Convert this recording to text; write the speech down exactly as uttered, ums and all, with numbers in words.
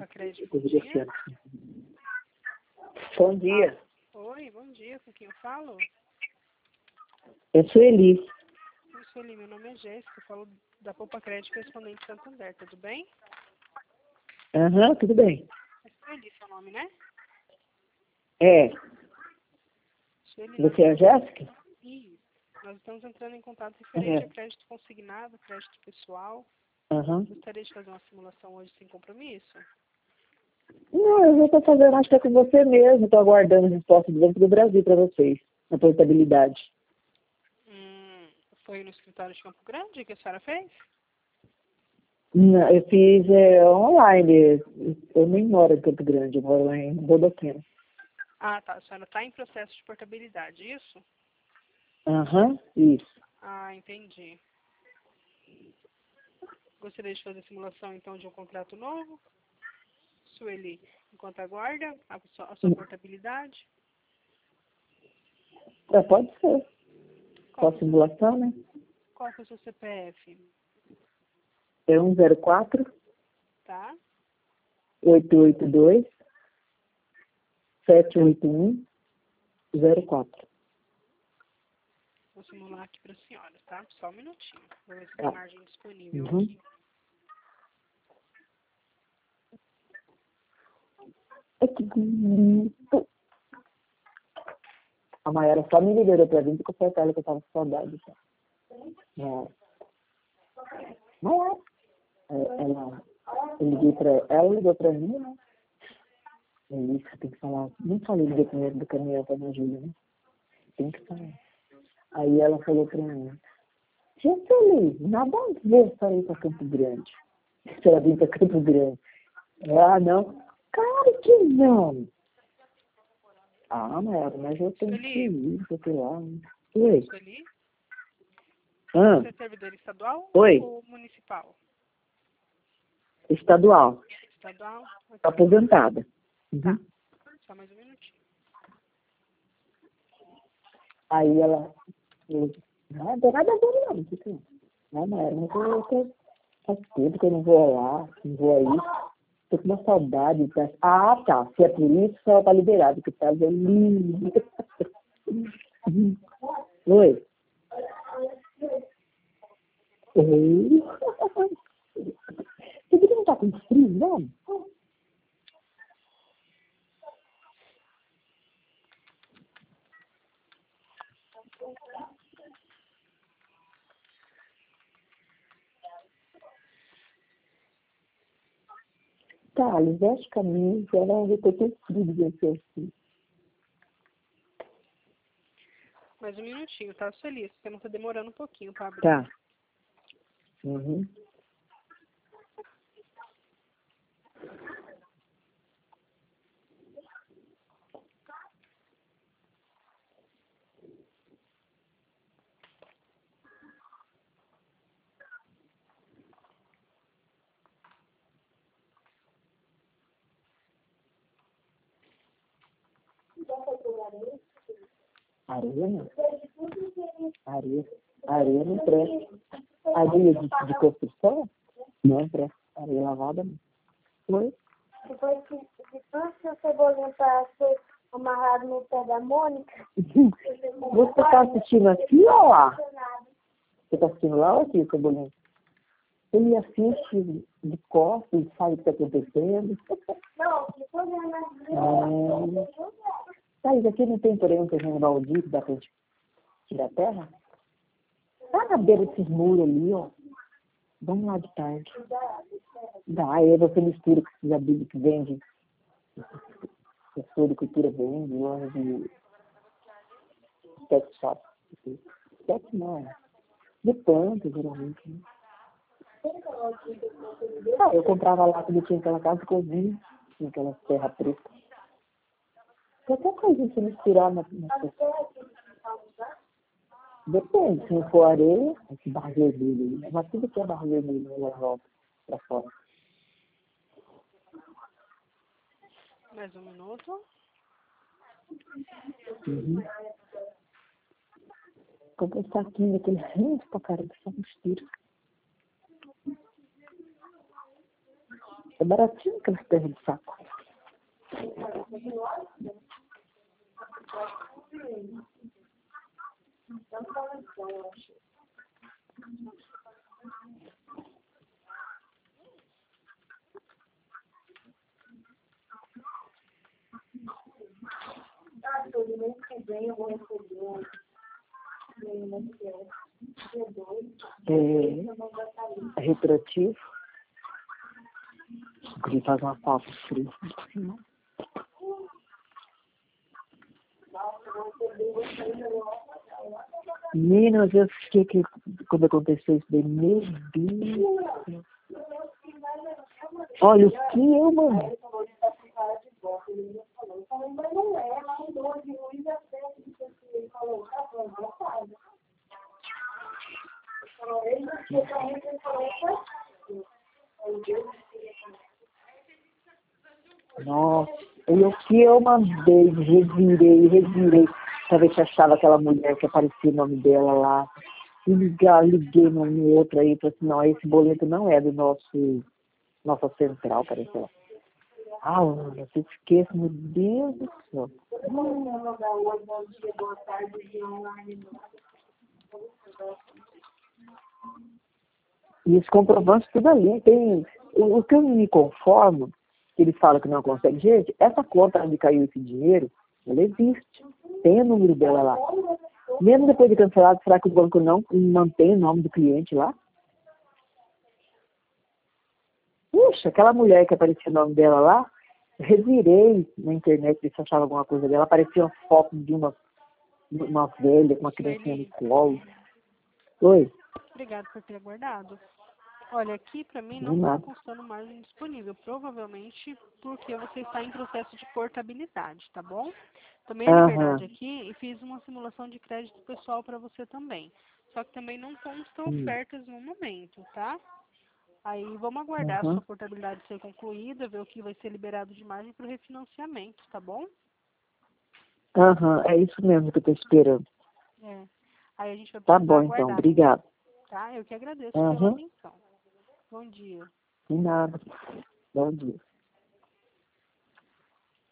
Poupa Crédito, bom dia. Bom dia. Oi, bom dia. Com quem eu falo? Eu sou Eli. Eu sou Eli, meu nome é Jéssica. Eu falo da Poupa Crédito Correspondente Santander, tudo bem? Aham, uhum, tudo bem. É Sueli seu nome, né? É. Sueli, Você é a Jéssica? Isso. Nós estamos entrando em contato referente É. a crédito consignado, crédito pessoal. Aham. Gostaria de fazer uma simulação hoje sem compromisso? Não, eu já estou fazendo, acho que é com você mesmo. Estou aguardando a resposta do Banco do Brasil para vocês, na portabilidade. Hum, foi no escritório de Campo Grande que a senhora fez? Não, eu fiz é, online. Eu nem moro em Campo Grande, eu moro lá em Bodoquina. Ah, tá. A senhora está em processo de portabilidade, isso? Aham, isso. Ah, entendi. Gostaria de fazer simulação, então, de um contrato novo? Sueli, enquanto aguarda a sua, a sua portabilidade? É, pode ser. Qual Só que é o seu, simulação, né? qual que é o seu C P F? É um zero quatro, Tá? oito oito dois, sete oito um, zero quatro. Vou simular aqui para a senhora, tá? Só um minutinho. Vou ver se tem Tá. margem disponível Uhum. aqui. É que bonito. A Mayara só me liberou pra vir porque foi aquela que eu tava com saudade. Tá? É. Mayara. É, ela, eu liguei pra ela, ligou pra mim, né? É isso, tem que falar. Nem falei liguei primeiro do caminhão pra minha Júlia, né? Tem que falar. Aí ela falou pra mim, gente, ali, nada a ver só ir pra Campo Grande. Se ela vir pra Campo Grande. Ah, não. Claro que não. Ah, Mayara, mas eu tenho que Sueli, ir, sei lá. Oi. Sueli, Ah, você é servidor estadual oi. ou municipal? Estadual. Estadual? Tô Ok. aposentada. Tá. Uhum. Só mais um minutinho. Aí ela falou, nada, nada a ver não. Tipo, não, mas eu não vou, faz tempo que eu não vou lá, não vou aí. Tô com uma saudade. Tá? Ah, tá. Se é por isso, só tá liberado, que tá lindo. Oi. Oi. Você não tá com frio, não? Tá, ele veste camisa, ela vai ter que frio de você assim. Mais um minutinho, tá, Sueli? Você não tá demorando um pouquinho pra abrir. Tá. Uhum. Areia não. Areia. Areia não presta. Areia de, de construção? Não presta. Areia lavada não. Oi? Depois que, depois que o Cebolinha tá ser amarrado no pé da Mônica, Você tá assistindo aqui ou lá? Você tá assistindo lá ou aqui, Cebolinha? Ele assiste de costas e sabe o que tá acontecendo. não, depois ela Ah, tá, isso aqui não tem, porém, um terreno baldio que dá pra gente tirar a terra? Tá na beira desses muros ali, ó. Vamos lá de tarde. Dá, aí você mistura com esses abelhos que vende. A floricultura vende, loja de pet shop. Pet não, é de planta, geralmente. Né? Ah, eu comprava lá quando eu tinha aquela casa que eu vinha, tinha aquela terra preta. Qualquer coisa que misturar na, na depende, se não for areia, esse barro vermelho aí. Mas tudo que é barro vermelho, ela volta pra fora. Mais um minuto. Uhum. Comprei um saquinho daquele rende pra cara, que só mistura. É baratinho aquelas terras de saco. É, é retroativo. Ele faz uma falta fria. Menina, eu fiquei que quando aconteceu isso daí, meu Deus. Olha, o que eu, mano? Nossa, e o que eu mandei, revirei, revirei, pra ver se achava aquela mulher que aparecia o nome dela lá. E ligar, liguei no, no outro aí, falei assim, não, esse boleto não é do nosso, nossa central, pareceu. Ah, eu se esqueço, meu Deus do céu. E os comprovantes tudo ali, tem, o, o que eu me conformo, que eles falam que não consegue, gente, essa conta onde caiu esse dinheiro, ela existe, tem o número dela lá. Mesmo depois de cancelado, será que o banco não mantém o nome do cliente lá? Puxa, aquela mulher que aparecia o nome dela lá, revirei na internet ver se achava alguma coisa dela, aparecia uma foto de uma, uma velha com uma criancinha no colo. Oi? Obrigada por ter aguardado. Olha, aqui pra mim De não está nada. constando margem disponível, provavelmente porque você está em processo de portabilidade, tá bom? Tomei a Aham. liberdade aqui e fiz uma simulação de crédito pessoal para você também. Só que também não constam Hum. ofertas no momento, tá? Aí vamos aguardar a Aham. sua portabilidade ser concluída, ver o que vai ser liberado de margem para o refinanciamento, tá bom? Aham, é isso mesmo que eu tô esperando. É. Aí a gente vai Tá precisar bom, então. aguardar, Obrigado. tá? Eu que agradeço pela Aham. atenção. Bom dia. De nada. Bom dia.